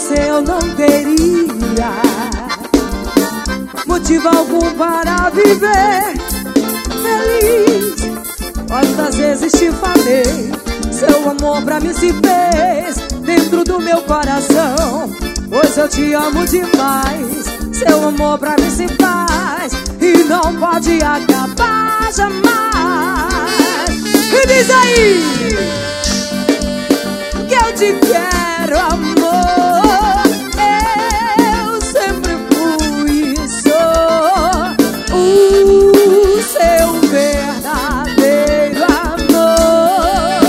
você eu não teria motivo algum para viver feliz. Quantas vezes te falei, seu amor pra mim se fez dentro do meu coração. Pois eu te amo demais, seu amor pra mim se faz e não pode acabar jamais. E diz aí que eu te quero, amor. Eu sempre fui e sou o seu verdadeiro amor.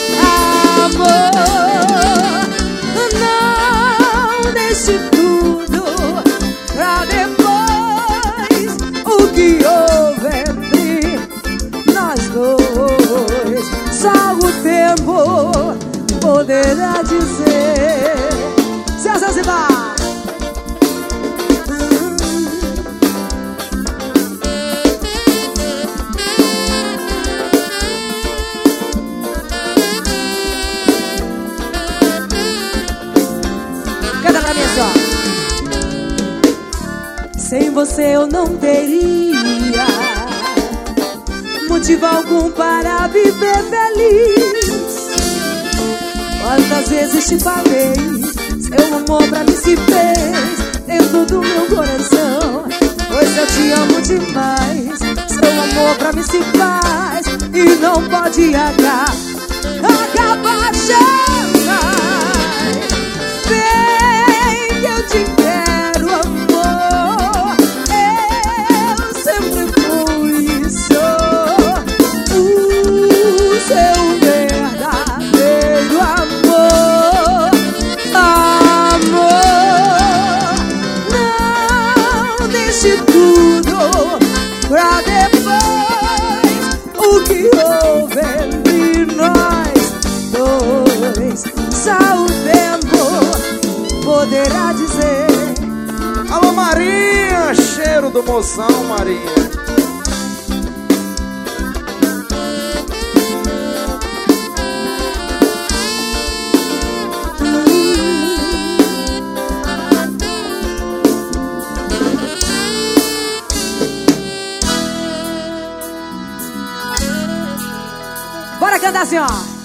Amor, não deixe tudo pra depois. O que houve entre nós dois, só o tempo poderá dizer. Se a Zanzibar. Canta pra mim só. Sem você eu não teria motivo algum para viver feliz. Quantas vezes te falei, seu amor pra mim se fez dentro do meu coração. Pois eu te amo demais, seu amor pra mim se faz e não pode acabar jamais. Vem que eu te quero, amor. Eu sempre fui e sou o seu verdadeiro amor. Amor, não deixe tudo pra depois. O que houve entre nós dois, só o tempo poderá dizer. Alô Marinha, cheiro do moção, Marinha. Bora cantar assim, ó.